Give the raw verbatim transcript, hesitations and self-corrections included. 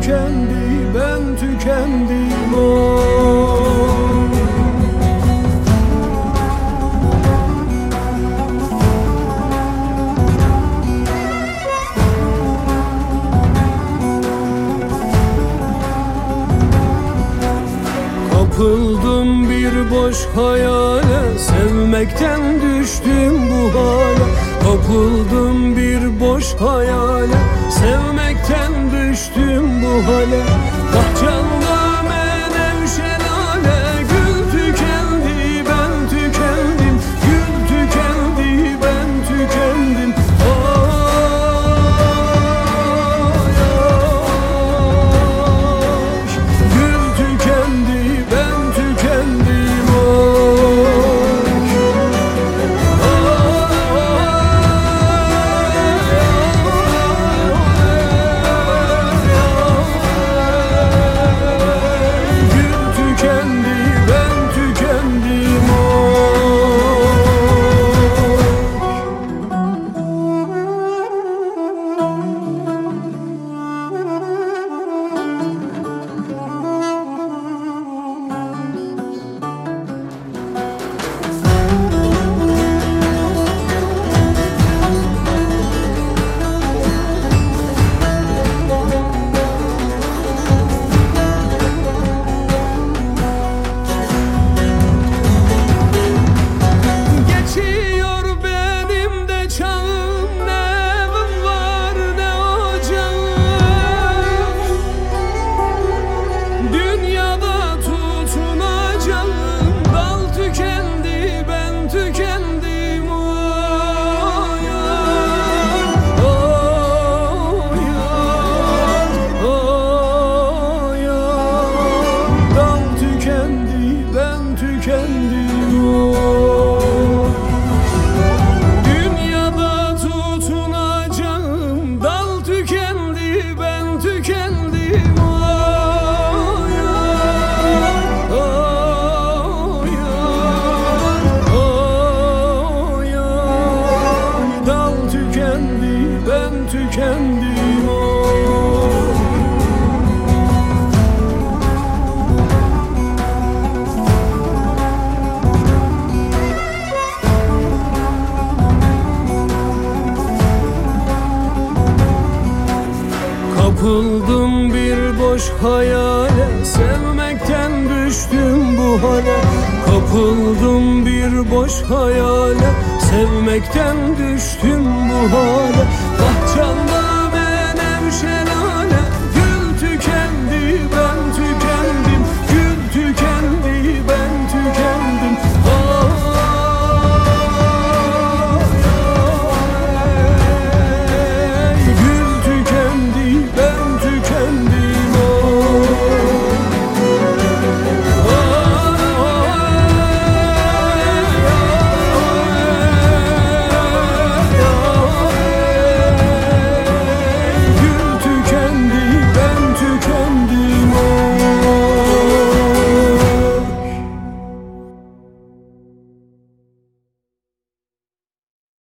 tükendi, ben tükendim oy. Kapıldım bir boş hayale, sevmekten düştüm bu hale. Kapıldım bir boş hayale, sevmekten düştüm bu hale. Bahçemde menevşe lale, gül tükendi, ben tükendim. Gül tükendi, ben tükendim. Dünyada tutunacağım dal tükendi, ben tükendim oy. Oy, oy, oy, dal tükendi, ben tükendim oy. Kapıldım bir boş hayale, sevmekten düştüm bu hale. Kapıldım bir boş hayale, sevmekten düştüm bu hale. Bahçem